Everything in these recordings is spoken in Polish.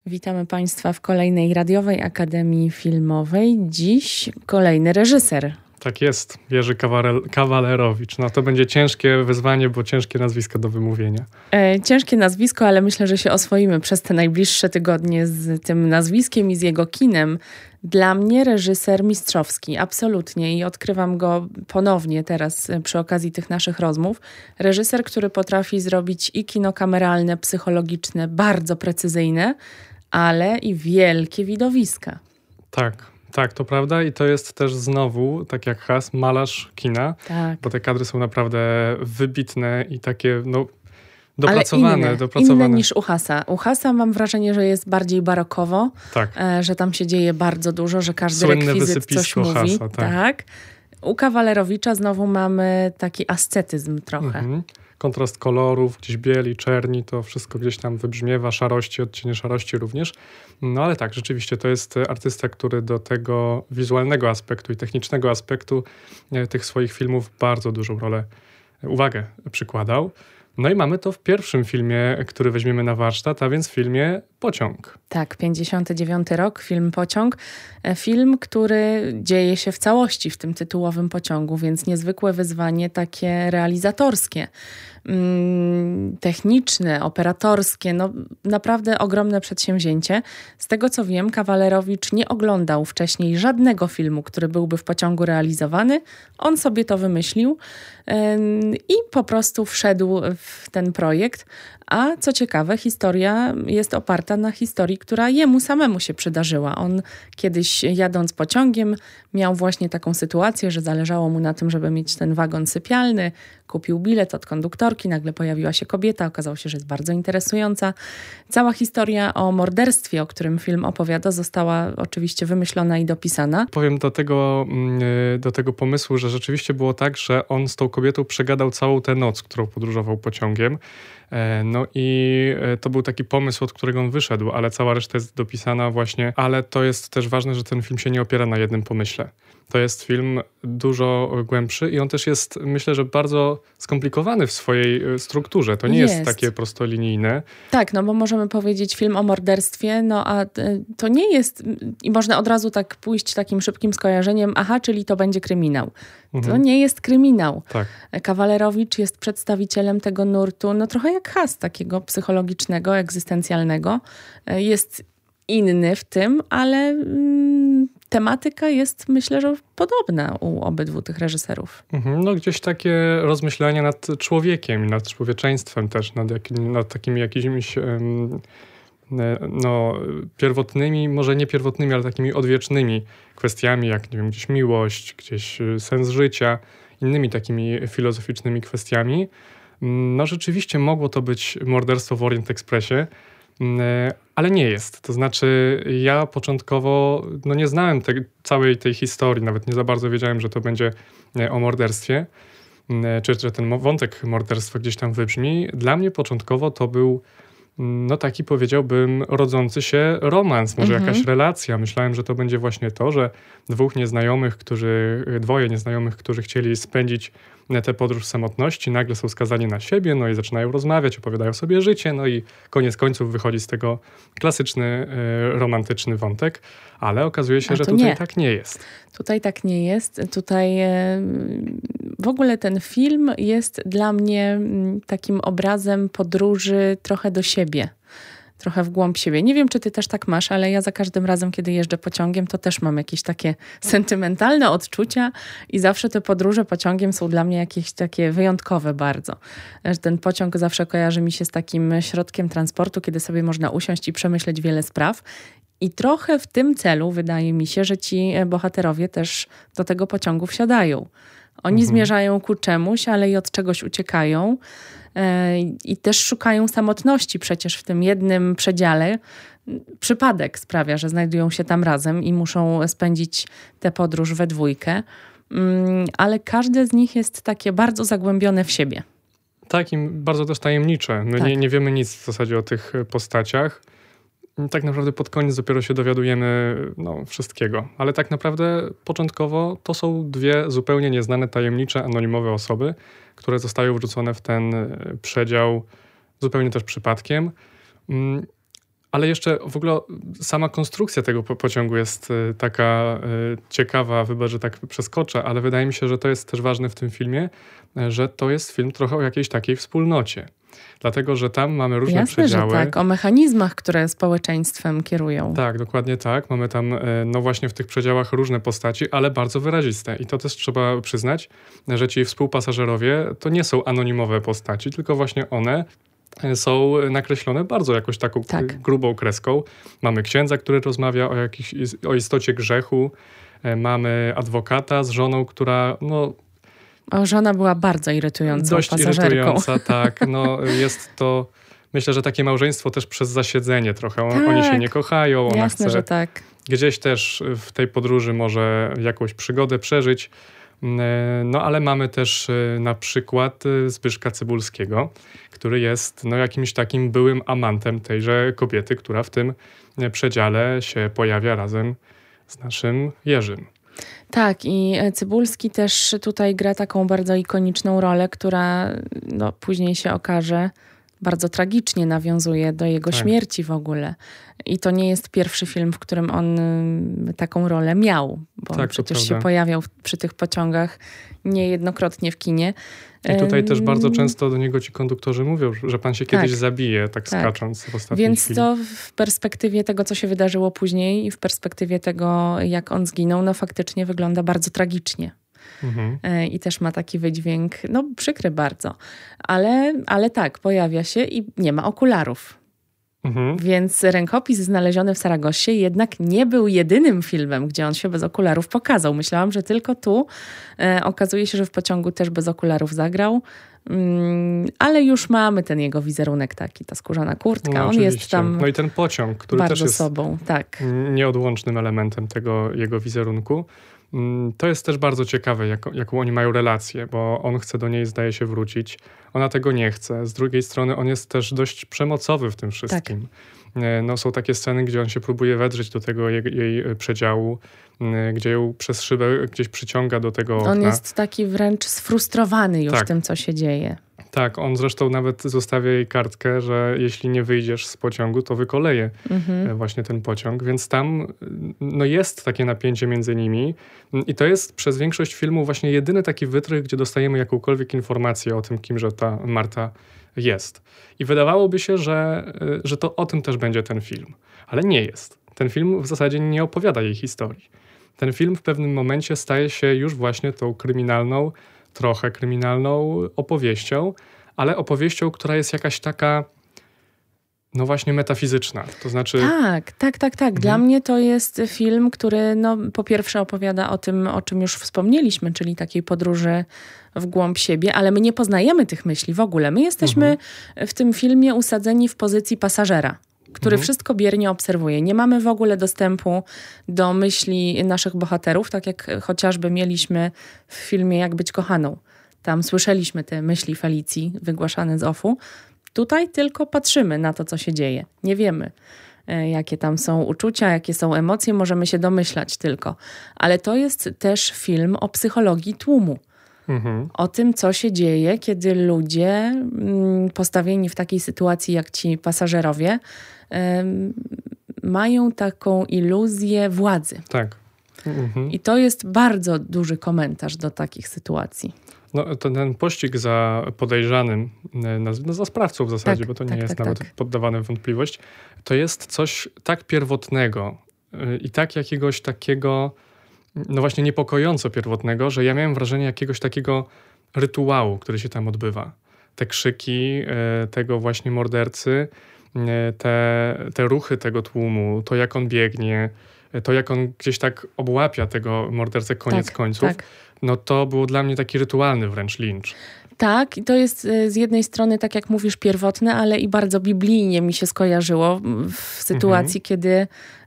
Witamy Państwa w kolejnej Radiowej Akademii Filmowej. Dziś kolejny reżyser. Tak jest, Jerzy Kawalerowicz. No to będzie ciężkie wyzwanie, bo ciężkie nazwisko do wymówienia. Ciężkie nazwisko, ale myślę, że się oswoimy przez te najbliższe tygodnie z tym nazwiskiem i z jego kinem. Dla mnie reżyser mistrzowski, absolutnie, i odkrywam go ponownie teraz przy okazji tych naszych rozmów. Reżyser, który potrafi zrobić i kino kameralne, psychologiczne, bardzo precyzyjne, ale i wielkie widowiska. Tak, to prawda i to jest też znowu, tak jak Has, malarz kina, tak. Bo te kadry są naprawdę wybitne i takie, dopracowane. Inne niż u Hasa. U Hasa mam wrażenie, że jest bardziej barokowo, tak. Że tam się dzieje bardzo dużo, że każdy słynne rekwizyt coś mówi. Hasa, tak. U Kawalerowicza znowu mamy taki ascetyzm trochę. Kontrast kolorów, gdzieś bieli, czerni, to wszystko gdzieś tam wybrzmiewa, szarości, odcienie szarości również. No ale tak, rzeczywiście to jest artysta, który do tego wizualnego aspektu i technicznego aspektu tych swoich filmów bardzo dużą uwagę przykładał. No i mamy to w pierwszym filmie, który weźmiemy na warsztat, a więc w filmie Pociąg. Tak, 59 rok, film Pociąg. Film, który dzieje się w całości w tym tytułowym pociągu, więc niezwykłe wyzwanie takie realizatorskie, techniczne, operatorskie, naprawdę ogromne przedsięwzięcie. Z tego co wiem, Kawalerowicz nie oglądał wcześniej żadnego filmu, który byłby w pociągu realizowany. On sobie to wymyślił i po prostu wszedł w ten projekt. A co ciekawe, historia jest oparta na historii, która jemu samemu się przydarzyła. On kiedyś jadąc pociągiem miał właśnie taką sytuację, że zależało mu na tym, żeby mieć ten wagon sypialny. Kupił bilet od konduktorki, nagle pojawiła się kobieta, okazało się, że jest bardzo interesująca. Cała historia o morderstwie, o którym film opowiada, została oczywiście wymyślona i dopisana. Powiem do tego pomysłu, że rzeczywiście było tak, że on z tą kobietą przegadał całą tę noc, którą podróżował pociągiem. No i to był taki pomysł, od którego on wyszedł, ale cała reszta jest dopisana właśnie. Ale to jest też ważne, że ten film się nie opiera na jednym pomyśle. To jest film dużo głębszy i on też jest, myślę, że bardzo skomplikowany w swojej strukturze. To nie jest takie prostolinijne. Tak, bo możemy powiedzieć film o morderstwie, a to nie jest, i można od razu tak pójść takim szybkim skojarzeniem, czyli to będzie kryminał. To nie jest kryminał. Tak. Kawalerowicz jest przedstawicielem tego nurtu, trochę jak Has, takiego psychologicznego, egzystencjalnego. Jest inny w tym, ale tematyka jest, myślę, że podobna u obydwu tych reżyserów. Gdzieś takie rozmyślania nad człowiekiem, nad człowieczeństwem też, nad takimi jakimiś pierwotnymi, może nie pierwotnymi, ale takimi odwiecznymi kwestiami, jak gdzieś miłość, gdzieś sens życia, innymi takimi filozoficznymi kwestiami. Rzeczywiście mogło to być morderstwo w Orient Expressie, ale nie jest. To znaczy ja początkowo nie znałem całej tej historii, nawet nie za bardzo wiedziałem, że to będzie o morderstwie, czy że ten wątek morderstwa gdzieś tam wybrzmi. Dla mnie początkowo to był taki, powiedziałbym, rodzący się romans, może jakaś relacja. Myślałem, że to będzie właśnie to, że dwoje nieznajomych, którzy chcieli spędzić tę podróż w samotności, nagle są skazani na siebie, i zaczynają rozmawiać, opowiadają sobie życie, i koniec końców wychodzi z tego klasyczny, romantyczny wątek, ale okazuje się, że tutaj tak nie jest. Tutaj tak nie jest. Tutaj w ogóle ten film jest dla mnie takim obrazem podróży trochę do siebie. Trochę w głąb siebie. Nie wiem, czy ty też tak masz, ale ja za każdym razem, kiedy jeżdżę pociągiem, to też mam jakieś takie sentymentalne odczucia i zawsze te podróże pociągiem są dla mnie jakieś takie wyjątkowe bardzo. Ten pociąg zawsze kojarzy mi się z takim środkiem transportu, kiedy sobie można usiąść i przemyśleć wiele spraw. I trochę w tym celu wydaje mi się, że ci bohaterowie też do tego pociągu wsiadają. Oni zmierzają ku czemuś, ale i od czegoś uciekają. I też szukają samotności przecież w tym jednym przedziale. Przypadek sprawia, że znajdują się tam razem i muszą spędzić tę podróż we dwójkę. Ale każde z nich jest takie bardzo zagłębione w siebie. Tak, i bardzo też tajemnicze. My nie wiemy nic w zasadzie o tych postaciach. Tak naprawdę pod koniec dopiero się dowiadujemy wszystkiego. Ale tak naprawdę początkowo to są dwie zupełnie nieznane, tajemnicze, anonimowe osoby, które zostają wrzucone w ten przedział zupełnie też przypadkiem. Ale jeszcze w ogóle sama konstrukcja tego pociągu jest taka ciekawa, wybacz, że tak przeskoczę, ale wydaje mi się, że to jest też ważne w tym filmie, że to jest film trochę o jakiejś takiej wspólnocie. Dlatego, że tam mamy różne Jasne, przedziały. Że tak, o mechanizmach, które społeczeństwem kierują. Tak, dokładnie tak. Mamy tam, no właśnie w tych przedziałach różne postaci, ale bardzo wyraziste. I to też trzeba przyznać, że ci współpasażerowie to nie są anonimowe postaci, tylko właśnie one są nakreślone bardzo jakoś taką grubą kreską. Mamy księdza, który rozmawia o istocie grzechu. Mamy adwokata z żoną, która Żona była bardzo irytującą dość pasażerką. Irytująca, tak. Jest to, myślę, że takie małżeństwo też przez zasiedzenie trochę. Oni się nie kochają. Ona jasne, chce że tak. gdzieś też w tej podróży może jakąś przygodę przeżyć. Ale mamy też na przykład Zbyszka Cybulskiego, który jest jakimś takim byłym amantem tejże kobiety, która w tym przedziale się pojawia razem z naszym Jerzym. Tak, i Cybulski też tutaj gra taką bardzo ikoniczną rolę, która później się okaże, bardzo tragicznie nawiązuje do jego śmierci w ogóle. I to nie jest pierwszy film, w którym on taką rolę miał, bo on przecież się pojawiał przy tych pociągach niejednokrotnie w kinie. I tutaj też bardzo często do niego ci konduktorzy mówią, że pan się kiedyś zabije, skacząc w ostatniej Więc chwili. to w perspektywie tego, co się wydarzyło później i w perspektywie tego, jak on zginął, faktycznie wygląda bardzo tragicznie. I też ma taki wydźwięk, przykry bardzo. Ale tak, pojawia się i nie ma okularów. Więc Rękopis znaleziony w Saragossie jednak nie był jedynym filmem, gdzie on się bez okularów pokazał. Myślałam, że tylko tu. Okazuje się, że w Pociągu też bez okularów zagrał. Ale już mamy ten jego wizerunek taki, ta skórzana kurtka. On jest tam i ten pociąg, który bardzo też jest sobą, tak. Nieodłącznym elementem tego jego wizerunku. To jest też bardzo ciekawe, jaką oni mają relację, bo on chce do niej, zdaje się, wrócić. Ona tego nie chce. Z drugiej strony on jest też dość przemocowy w tym wszystkim. Tak. Są takie sceny, gdzie on się próbuje wedrzeć do tego jej przedziału, gdzie ją przez szybę gdzieś przyciąga do tego okna. On jest taki wręcz sfrustrowany już tym, co się dzieje. Tak, on zresztą nawet zostawia jej kartkę, że jeśli nie wyjdziesz z pociągu, to wykoleje właśnie ten pociąg. Więc tam jest takie napięcie między nimi i to jest przez większość filmu właśnie jedyny taki wytrych, gdzie dostajemy jakąkolwiek informację o tym, kimże ta Marta jest. I wydawałoby się, że to o tym też będzie ten film. Ale nie jest. Ten film w zasadzie nie opowiada jej historii. Ten film w pewnym momencie staje się już właśnie tą trochę kryminalną opowieścią, ale opowieścią, która jest jakaś taka właśnie metafizyczna. To znaczy... Tak. Dla mnie to jest film, który po pierwsze opowiada o tym, o czym już wspomnieliśmy, czyli takiej podróży w głąb siebie, ale my nie poznajemy tych myśli w ogóle. My jesteśmy w tym filmie usadzeni w pozycji pasażera, który wszystko biernie obserwuje. Nie mamy w ogóle dostępu do myśli naszych bohaterów, tak jak chociażby mieliśmy w filmie Jak być kochaną. Tam słyszeliśmy te myśli Felicji wygłaszane z OFF-u. Tutaj tylko patrzymy na to, co się dzieje. Nie wiemy, jakie tam są uczucia, jakie są emocje. Możemy się domyślać tylko. Ale to jest też film o psychologii tłumu. O tym, co się dzieje, kiedy ludzie postawieni w takiej sytuacji jak ci pasażerowie mają taką iluzję władzy. Tak. I to jest bardzo duży komentarz do takich sytuacji. To ten pościg za podejrzanym, za sprawcą w zasadzie, bo to nie jest nawet poddawane w wątpliwość, to jest coś tak pierwotnego i tak jakiegoś takiego właśnie niepokojąco pierwotnego, że ja miałem wrażenie jakiegoś takiego rytuału, który się tam odbywa. Te krzyki tego właśnie mordercy, te ruchy tego tłumu, to jak on biegnie, to jak on gdzieś tak obłapia tego mordercę koniec końców, to było dla mnie taki rytualny wręcz lincz. Tak, i to jest z jednej strony, tak jak mówisz, pierwotne, ale i bardzo biblijnie mi się skojarzyło w sytuacji, kiedy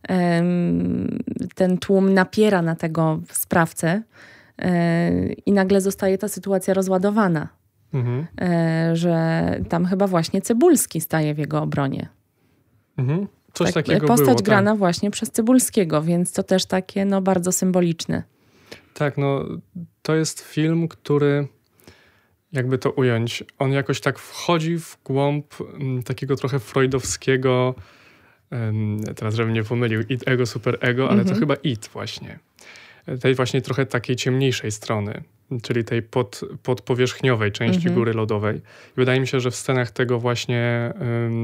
ten tłum napiera na tego sprawcę i nagle zostaje ta sytuacja rozładowana. Że tam chyba właśnie Cybulski staje w jego obronie. Coś takiego postać było, grana właśnie przez Cybulskiego, więc to też takie bardzo symboliczne. Tak, to jest film, który, jakby to ująć, on jakoś tak wchodzi w głąb takiego trochę freudowskiego teraz żebym nie pomylił, It, Ego, Super Ego, ale to chyba It właśnie. Tej właśnie trochę takiej ciemniejszej strony, czyli tej podpowierzchniowej części góry lodowej. Wydaje mi się, że w scenach tego właśnie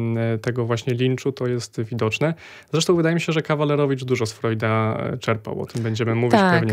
linczu to jest widoczne. Zresztą wydaje mi się, że Kawalerowicz dużo z Freuda czerpał. O tym będziemy mówić pewnie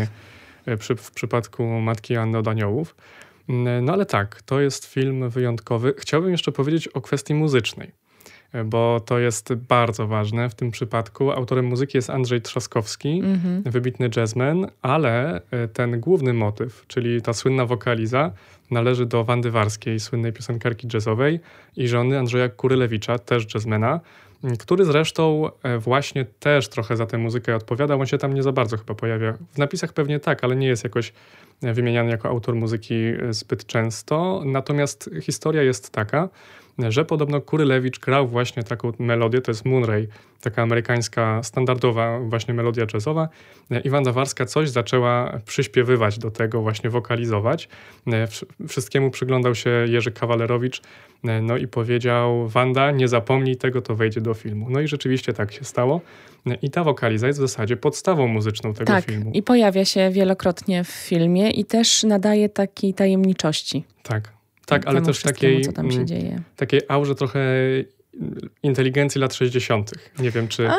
w przypadku Matki Anny od Aniołów. No ale tak, to jest film wyjątkowy. Chciałbym jeszcze powiedzieć o kwestii muzycznej, bo to jest bardzo ważne w tym przypadku. Autorem muzyki jest Andrzej Trzaskowski, wybitny jazzman, ale ten główny motyw, czyli ta słynna wokaliza, należy do Wandy Warskiej, słynnej piosenkarki jazzowej i żony Andrzeja Kurylewicza, też jazzmana, który zresztą właśnie też trochę za tę muzykę odpowiada. On się tam nie za bardzo chyba pojawia. W napisach pewnie tak, ale nie jest jakoś wymieniany jako autor muzyki zbyt często. Natomiast historia jest taka, że podobno Kurylewicz grał właśnie taką melodię, to jest Moonray, taka amerykańska, standardowa właśnie melodia jazzowa. I Wanda Warska coś zaczęła przyśpiewywać do tego, właśnie wokalizować. Wszystkiemu przyglądał się Jerzy Kawalerowicz, no i powiedział: Wanda, nie zapomnij tego, to wejdzie do filmu. No i rzeczywiście tak się stało. I ta wokaliza jest w zasadzie podstawą muzyczną tego filmu. I pojawia się wielokrotnie w filmie i też nadaje takiej tajemniczości. Tak, ale też co tam się dzieje. Takiej aurze trochę inteligencji lat 60. Nie wiem, czy...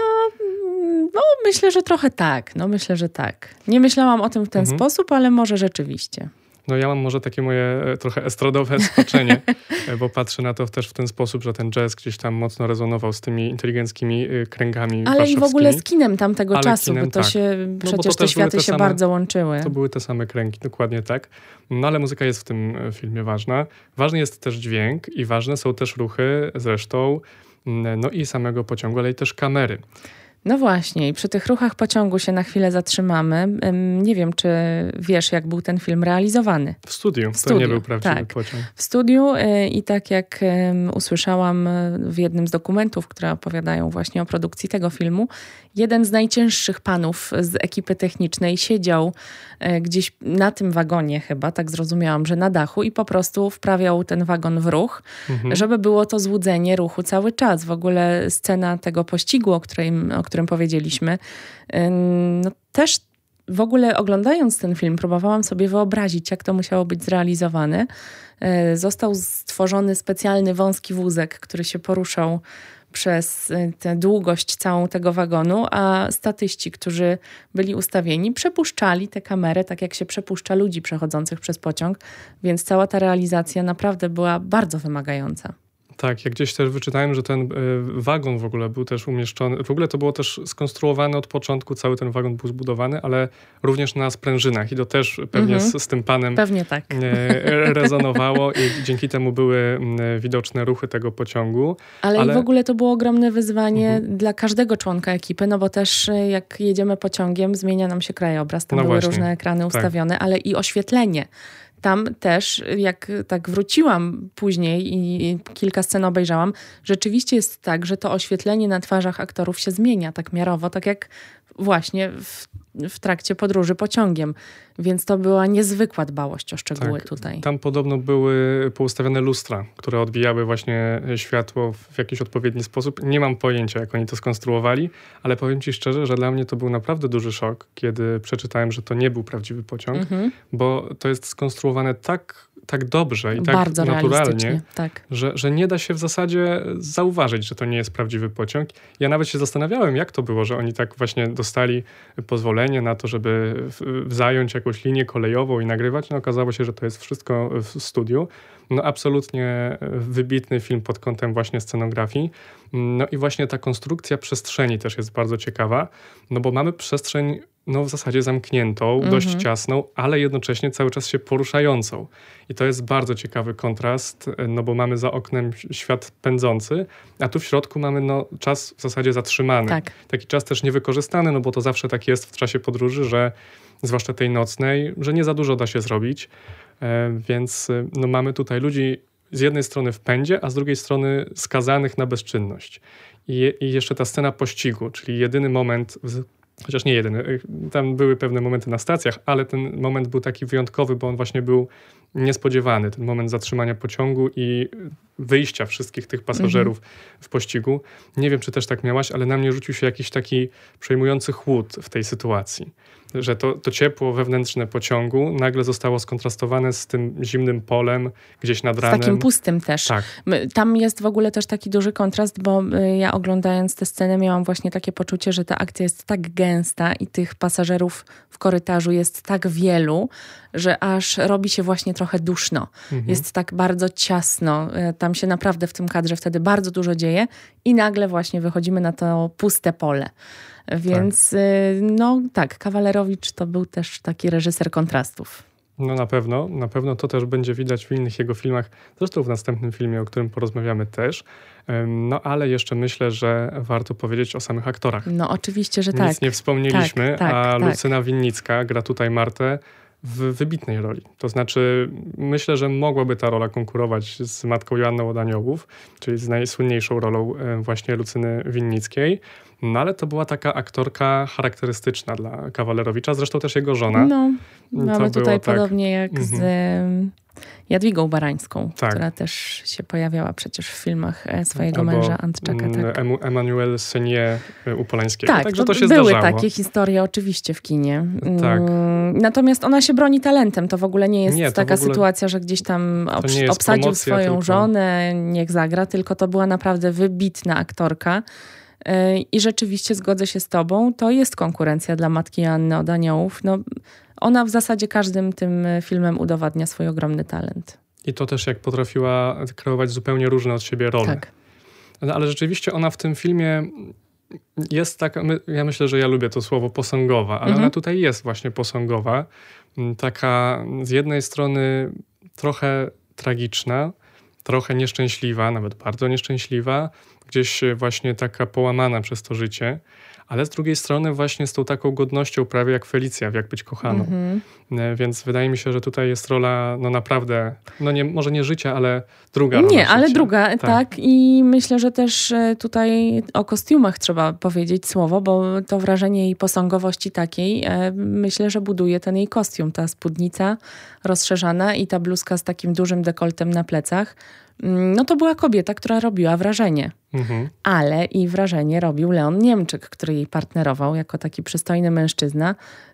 No, myślę, że trochę tak. Myślę, że tak. Nie myślałam o tym w ten sposób, ale może rzeczywiście. No ja mam może takie moje trochę estradowe skoczenie, bo patrzę na to też w ten sposób, że ten jazz gdzieś tam mocno rezonował z tymi inteligenckimi kręgami ale warszawskimi. I w ogóle z kinem tamtego czasu, kinem, bo to się, przecież te światy się bardzo łączyły. To były te same kręgi, dokładnie tak. No ale muzyka jest w tym filmie ważna. Ważny jest też dźwięk i ważne są też ruchy zresztą, no i samego pociągu, ale i też kamery. No właśnie, i przy tych ruchach pociągu się na chwilę zatrzymamy. Nie wiem, czy wiesz, jak był ten film realizowany. W studiu. To nie był prawdziwy pociąg. W studiu i tak jak usłyszałam w jednym z dokumentów, które opowiadają właśnie o produkcji tego filmu, jeden z najcięższych panów z ekipy technicznej siedział gdzieś na tym wagonie chyba, tak zrozumiałam, że na dachu i po prostu wprawiał ten wagon w ruch, żeby było to złudzenie ruchu cały czas. W ogóle scena tego pościgu, o którym powiedzieliśmy, no też w ogóle oglądając ten film próbowałam sobie wyobrazić, jak to musiało być zrealizowane. Został stworzony specjalny wąski wózek, który się poruszał przez tę długość całą tego wagonu, a statyści, którzy byli ustawieni, przepuszczali tę kamerę tak, jak się przepuszcza ludzi przechodzących przez pociąg, więc cała ta realizacja naprawdę była bardzo wymagająca. Tak, ja gdzieś też wyczytałem, że ten wagon w ogóle był też umieszczony, w ogóle to było też skonstruowane od początku, cały ten wagon był zbudowany, ale również na sprężynach i to też pewnie z tym panem pewnie tak. rezonowało i dzięki temu były widoczne ruchy tego pociągu. Ale i w ogóle to było ogromne wyzwanie dla każdego członka ekipy, no bo też jak jedziemy pociągiem, zmienia nam się krajobraz, tam były różne ekrany ustawione, ale i oświetlenie. Tam też, jak tak wróciłam później i kilka scen obejrzałam, rzeczywiście jest tak, że to oświetlenie na twarzach aktorów się zmienia tak miarowo, tak jak właśnie w trakcie podróży pociągiem. Więc to była niezwykła dbałość o szczegóły tutaj. Tam podobno były poustawione lustra, które odbijały właśnie światło w jakiś odpowiedni sposób. Nie mam pojęcia, jak oni to skonstruowali, ale powiem ci szczerze, że dla mnie to był naprawdę duży szok, kiedy przeczytałem, że to nie był prawdziwy pociąg, bo to jest skonstruowane tak dobrze i tak bardzo naturalnie, tak. że nie da się w zasadzie zauważyć, że to nie jest prawdziwy pociąg. Ja nawet się zastanawiałem, jak to było, że oni tak właśnie dostali pozwolenie na to, żeby zająć jakąś linię kolejową i nagrywać. No okazało się, że to jest wszystko w studiu. No absolutnie wybitny film pod kątem właśnie scenografii. No i właśnie ta konstrukcja przestrzeni też jest bardzo ciekawa, no bo mamy przestrzeń w zasadzie zamkniętą, dość ciasną, ale jednocześnie cały czas się poruszającą. I to jest bardzo ciekawy kontrast, no bo mamy za oknem świat pędzący, a tu w środku mamy czas w zasadzie zatrzymany. Tak. Taki czas też niewykorzystany, no bo to zawsze tak jest w czasie podróży, że zwłaszcza tej nocnej, że nie za dużo da się zrobić. Więc mamy tutaj ludzi z jednej strony w pędzie, a z drugiej strony skazanych na bezczynność. I jeszcze ta scena pościgu, czyli jedyny moment, chociaż nie jedyny, tam były pewne momenty na stacjach, ale ten moment był taki wyjątkowy, bo on właśnie był niespodziewany, ten moment zatrzymania pociągu i wyjścia wszystkich tych pasażerów w pościgu. Nie wiem, czy też tak miałaś, ale na mnie rzucił się jakiś taki przejmujący chłód w tej sytuacji. Że to ciepło wewnętrzne pociągu nagle zostało skontrastowane z tym zimnym polem gdzieś nad ranem. Z takim pustym też. Tak. Tam jest w ogóle też taki duży kontrast, bo ja oglądając tę scenę miałam właśnie takie poczucie, że ta akcja jest tak gęsta i tych pasażerów w korytarzu jest tak wielu, że aż robi się właśnie trochę duszno. Jest tak bardzo ciasno. Tam się naprawdę w tym kadrze wtedy bardzo dużo dzieje i nagle właśnie wychodzimy na to puste pole. Więc tak, Kawalerowicz to był też taki reżyser kontrastów. No na pewno to też będzie widać w innych jego filmach, zresztą w następnym filmie, o którym porozmawiamy też. No ale jeszcze myślę, że warto powiedzieć o samych aktorach. No oczywiście, że tak. Nic nie wspomnieliśmy, tak. Lucyna Winnicka gra tutaj Martę w wybitnej roli. To znaczy, myślę, że mogłaby ta rola konkurować z matką Joanną od Aniołów, czyli z najsłynniejszą rolą właśnie Lucyny Winnickiej. No ale to była taka aktorka charakterystyczna dla Kawalerowicza, zresztą też jego żona. No, mamy tutaj podobnie jak z Jadwigą Barańską, która też się pojawiała przecież w filmach swojego męża Antczaka. Emmanuel Senier u Polańskiego. Tak, także to się były zdarzało. takie historie oczywiście w kinie. Tak. Natomiast ona się broni talentem. To w ogóle nie jest taka sytuacja, że gdzieś tam obsadził promocja, swoją żonę, niech zagra, tylko to była naprawdę wybitna aktorka. I rzeczywiście zgodzę się z tobą, to jest konkurencja dla matki Joanny od Aniołów. No, ona w zasadzie każdym tym filmem udowadnia swój ogromny talent. I to też jak potrafiła kreować zupełnie różne od siebie role. Tak. No, ale rzeczywiście ona w tym filmie jest taka, ja myślę, że ja lubię to słowo posągowa, ale ona tutaj jest właśnie posągowa. Taka z jednej strony trochę tragiczna, trochę nieszczęśliwa, nawet bardzo nieszczęśliwa, gdzieś właśnie taka połamana przez to życie, ale z drugiej strony właśnie z tą taką godnością prawie jak Felicja w Jak być kochaną. Więc wydaje mi się, że tutaj jest rola naprawdę, może nie życia, ale druga rola. Nie, ale druga, tak. I myślę, że też tutaj o kostiumach trzeba powiedzieć słowo, bo to wrażenie jej posągowości takiej, myślę, że buduje ten jej kostium. Ta spódnica rozszerzana i ta bluzka z takim dużym dekoltem na plecach. No to była kobieta, która robiła wrażenie. Ale i wrażenie robił Leon Niemczyk, który jej partnerował jako taki przystojny mężczyzna.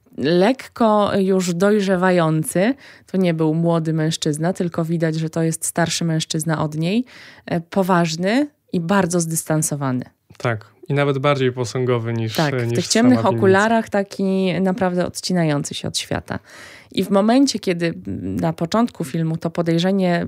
Lekko już dojrzewający. To nie był młody mężczyzna, tylko widać, że to jest starszy mężczyzna od niej. Poważny i bardzo zdystansowany. Tak. I nawet bardziej posągowy niż w tych ciemnych okularach, taki naprawdę odcinający się od świata. I w momencie, kiedy na początku filmu to podejrzenie...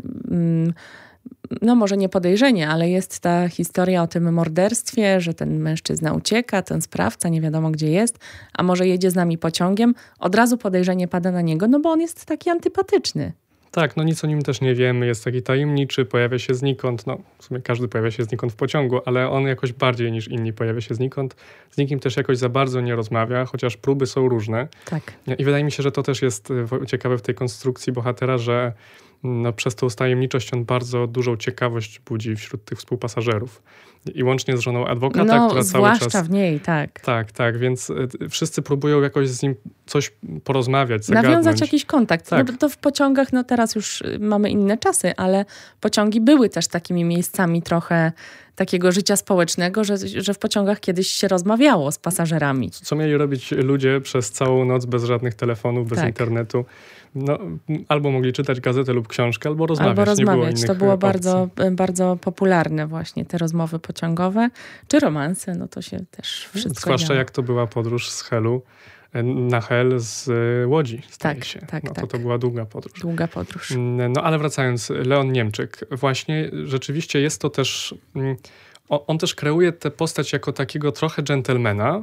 No może nie podejrzenie, ale jest ta historia o tym morderstwie, że ten mężczyzna ucieka, ten sprawca, nie wiadomo gdzie jest, a może jedzie z nami pociągiem. Od razu podejrzenie pada na niego, no bo on jest taki antypatyczny. Tak, nic o nim też nie wiemy, jest taki tajemniczy, pojawia się znikąd, w sumie każdy pojawia się znikąd w pociągu, ale on jakoś bardziej niż inni pojawia się znikąd. Z nikim też jakoś za bardzo nie rozmawia, chociaż próby są różne. Tak. I wydaje mi się, że to też jest ciekawe w tej konstrukcji bohatera, że przez tą tajemniczość on bardzo dużą ciekawość budzi wśród tych współpasażerów. I łącznie z żoną adwokata, która cały czas... zwłaszcza w niej, tak. Tak, więc wszyscy próbują jakoś z nim coś porozmawiać, zagadnąć. Nawiązać jakiś kontakt. Tak. No to w pociągach, teraz już mamy inne czasy, ale pociągi były też takimi miejscami trochę takiego życia społecznego, że w pociągach kiedyś się rozmawiało z pasażerami. Co mieli robić ludzie przez całą noc bez żadnych telefonów, bez internetu? Albo mogli czytać gazetę lub książkę, albo rozmawiać. Nie było innych to było opcji. bardzo, bardzo popularne właśnie te rozmowy pociągowe, czy romanse, to się też wszystko zwłaszcza działo. jak to była podróż z Helu na Hel z Łodzi. Tak. To była długa podróż. Długa podróż. Ale wracając, Leon Niemczyk. Właśnie rzeczywiście jest to też... On też kreuje tę postać jako takiego trochę dżentelmena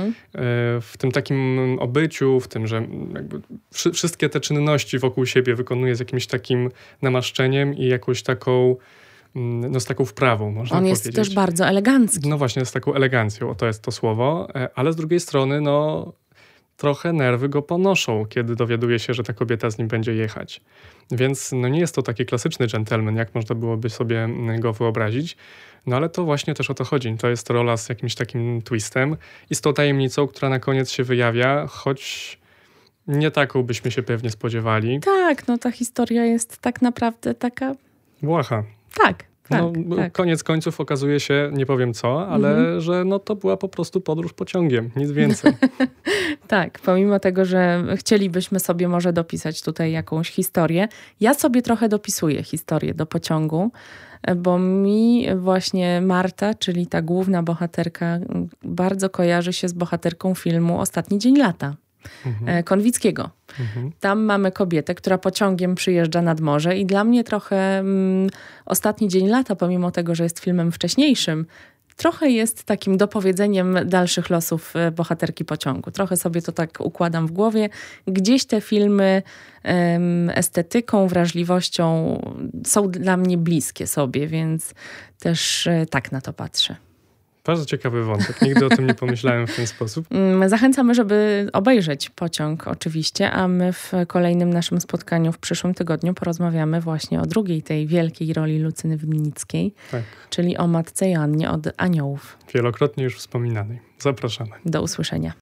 w tym takim obyciu, w tym, że jakby wszystkie te czynności wokół siebie wykonuje z jakimś takim namaszczeniem i jakąś taką, z taką wprawą, można powiedzieć. On jest też bardzo elegancki. No właśnie, z taką elegancją, to jest to słowo, ale z drugiej strony, trochę nerwy go ponoszą, kiedy dowiaduje się, że ta kobieta z nim będzie jechać. Więc nie jest to taki klasyczny dżentelmen, jak można byłoby sobie go wyobrazić. Ale to właśnie też o to chodzi. To jest rola z jakimś takim twistem i z tą tajemnicą, która na koniec się wyjawia, choć Nie taką byśmy się pewnie spodziewali. Tak, no ta historia jest tak naprawdę taka... Błaha. Tak. Tak. Koniec końców okazuje się, nie powiem co, ale że no to była po prostu podróż pociągiem, nic więcej. Tak, pomimo tego, że chcielibyśmy sobie może dopisać tutaj jakąś historię, ja sobie trochę dopisuję historię do pociągu, bo mi właśnie Marta, czyli ta główna bohaterka, bardzo kojarzy się z bohaterką filmu Ostatni dzień lata. Konwickiego. Tam mamy kobietę, która pociągiem przyjeżdża nad morze i dla mnie trochę Ostatni dzień lata, pomimo tego, że jest filmem wcześniejszym, trochę jest takim dopowiedzeniem dalszych losów bohaterki pociągu. Trochę sobie to tak układam w głowie. Gdzieś te filmy estetyką, wrażliwością są dla mnie bliskie sobie, więc też tak na to patrzę. Bardzo ciekawy wątek. Nigdy o tym nie pomyślałem w ten sposób. Zachęcamy, żeby obejrzeć Pociąg oczywiście, a my w kolejnym naszym spotkaniu w przyszłym tygodniu porozmawiamy właśnie o drugiej tej wielkiej roli Lucyny Winnickiej, Tak. czyli o matce Joannie od Aniołów. Wielokrotnie już wspominanej. Zapraszamy. Do usłyszenia.